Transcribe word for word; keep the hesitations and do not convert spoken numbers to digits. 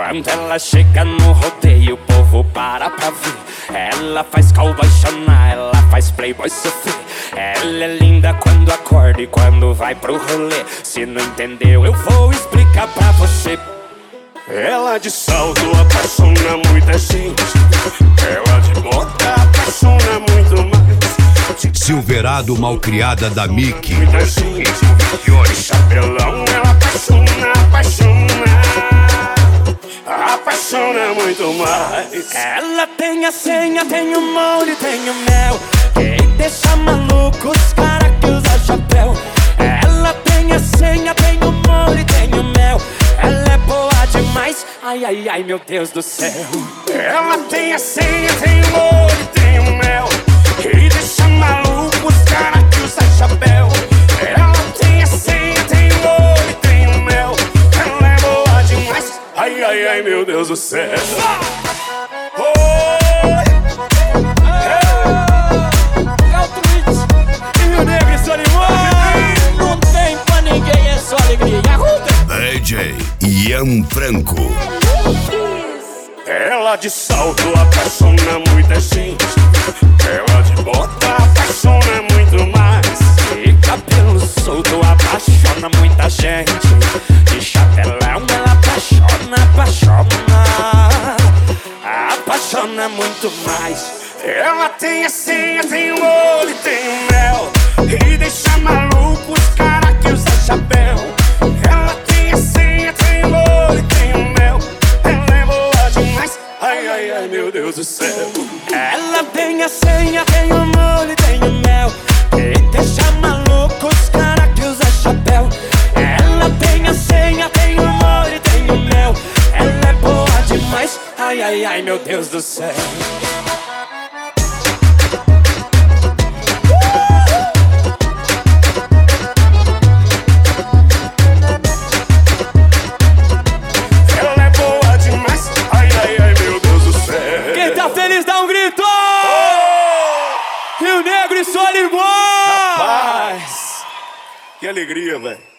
Quando ela chega no rodeio, o povo para pra ver. Ela faz cowboy chorar, ela faz playboy sofrer. Ela é linda quando acorda e quando vai pro rolê. Se não entendeu, eu vou explicar pra você. Ela de salto apaixona muita gente. Ela de bota apaixona muito mais. Silverado malcriada da Mickey. Muita gente de chapelão, ela apaixona, apaixona, apaixona muito mais. Ela tem a senha, tem o molde, tem o mel. Quem deixa maluco os caras que usa chapéu. Ela tem a senha, tem o molde, tem o mel. Ela é boa demais, ai, ai, ai, meu Deus do céu. Ela tem a senha, tem o molde, tem o mel. Quem deixa maluco os caras que usa chapéu. Ela tem a senha, tem o molde, tem o mel. Ela é boa demais, ai, ai, ai, meu Deus do céu. Rio Negro e Solimões, não tem pra ninguém, é só alegria. D J Ian Franco. Ela de salto apaixona muita gente. Ela de bota apaixona muito mais. De cabelo solto apaixona muita gente. De chapelão ela apaixona, apaixona, apaixona muito mais. Ela tem a senha, tem o olho, tem o mel. E deixa maluco os caras que usa chapéu. Ela tem a senha, tem o olho, tem o mel. Ela é boa demais, ai, ai, ai, meu Deus do céu. Ela tem a senha, tem o molho, tem o mel. E deixa maluco os caras que usa chapéu. Ela tem a senha, tem o molho, tem o mel. Ela é boa demais, ai, ai, ai, meu Deus do céu. Feliz, dá um grito! Oh! Rio Negro e Solimões! Rapaz, que alegria, velho.